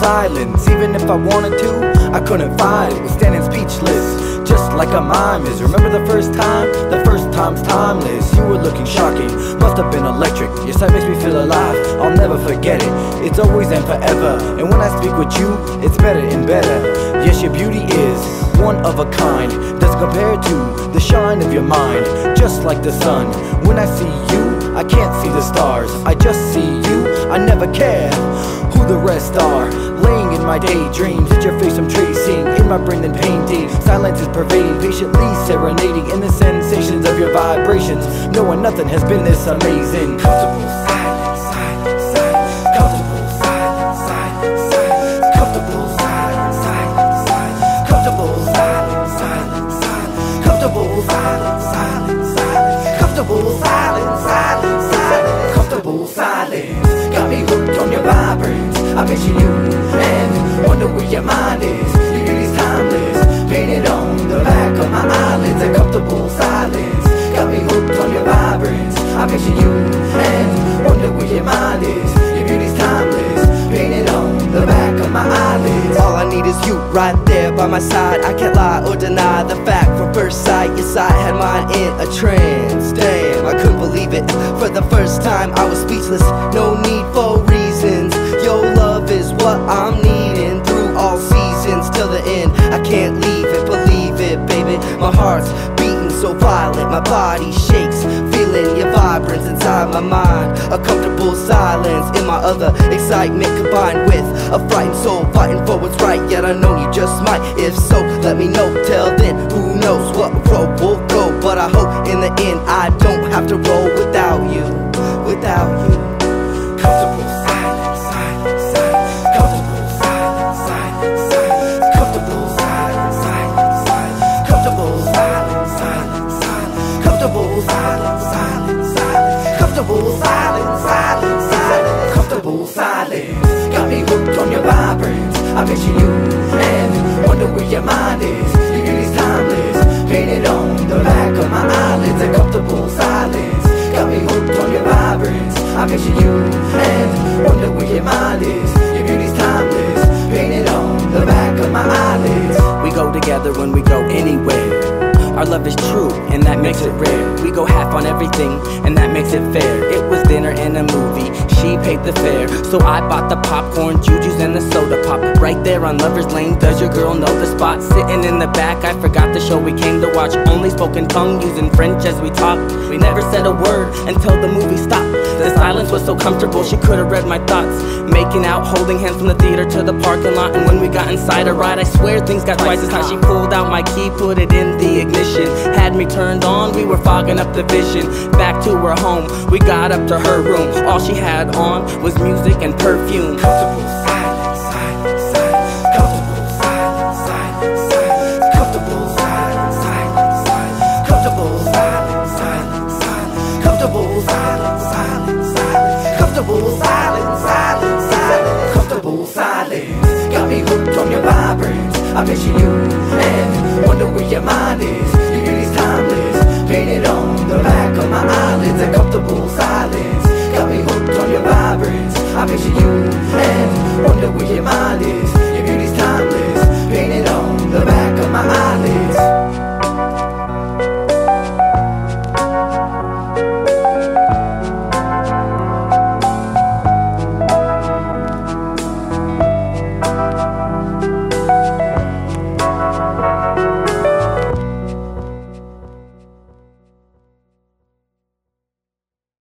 silence. Even if I wanted to, I couldn't fight it. Was standing speechless, just like a mime is. Remember the first time? The first time's timeless. You were looking shocking, must have been electric. Your sight makes me feel alive, I'll never forget it. It's always and forever, and when I speak with you, it's better and better. Yes, your beauty is one of a kind, doesn't compare to the shine of your mind. Just like the sun, when I see you, I can't see the stars. I just see you, I never care who the rest are. Laying in my daydreams, it's your face I'm tracing in my brain and painting. Silence is pervading, patiently serenading in the sensations of your vibrations. Knowing nothing has been this amazing. Comfortable silence, silence, silence. Comfortable silence, silence, silence. Comfortable silence, silence, silence. Comfortable silence, silence, silence. Comfortable silence, silence, silence. Comfortable silence, silence, silence. Comfortable silence. Got me hooked on your vibrance. I picture you and wonder where your mind is. Your beauty's timeless, painted on the back of my eyelids. A comfortable silence. Got me hooked on your vibrance. I picture you and wonder where your mind is. Your beauty's timeless, painted on the back of my eyelids. All I need is you right there by my side. I can't lie or deny the fact. From first sight, your sight had mine in a trance. Damn, I couldn't believe it. For the first time, I was speechless. No need for reasons. Your love is what I'm needing through all seasons till the end. I can't leave it, believe it, baby. My heart's beating so violent, my body shakes, feeling your vibrance inside my mind. A comfortable silence in my other excitement combined with a frightened soul fighting for what's right. Yet I know you just might. If so, let me know. Till then, who knows what road will go. But I hope in the end I don't have to roll without you, without you. Comfortable silence, silence, silence. Comfortable silence, silence, silence. Comfortable silence, silence, silence. Comfortable silence, silence, silence. Comfortable silence, silence, silence. Comfortable silence, silence, silence. Comfortable silence. Got me hooked on your vibrance. I picture you and wonder where your mind is. Your beauty's timeless, painted on the back of my eyelids. A comfortable silence. Got me hooked on your vibrance. I picture you and wonder where your mind is. Your beauty's timeless, painted on the back of my eyelids. We go together when we go anywhere. Our love is true, and that makes it rare. We go half on everything, and that makes it fair. It was dinner and a movie, she paid the fare. So I bought the popcorn, jujus, and the soda pop. Right there on Lover's Lane, does your girl know the spot? Sitting in the back, I forgot the show we came to watch. Only spoken tongue, using French as we talked. We never said a word until the movie stopped. The silence was so comfortable, she could have read my thoughts. Making out, holding hands from the theater to the parking lot. And when we got inside a ride, I swear things got twice as hot. She pulled out my key, put it in the ignition. Had me turned on, we were fogging up the vision. Back to her home, we got up to her room. All she had on was music and perfume. Comfortable silence, silence, silence. Comfortable silence, silence, silence. Comfortable silence, silence, silence. Comfortable silence, silence, silence. Comfortable silence, silence, silence. Comfortable silence, silence, silence. Comfortable silence. Got me hooked on your vibrance. I picture you and wonder where your mind is. Your beauty's timeless, painted on the back of my eyelids. A comfortable silence. Got me hooked on your vibrance. I picture you and wonder where your mind is.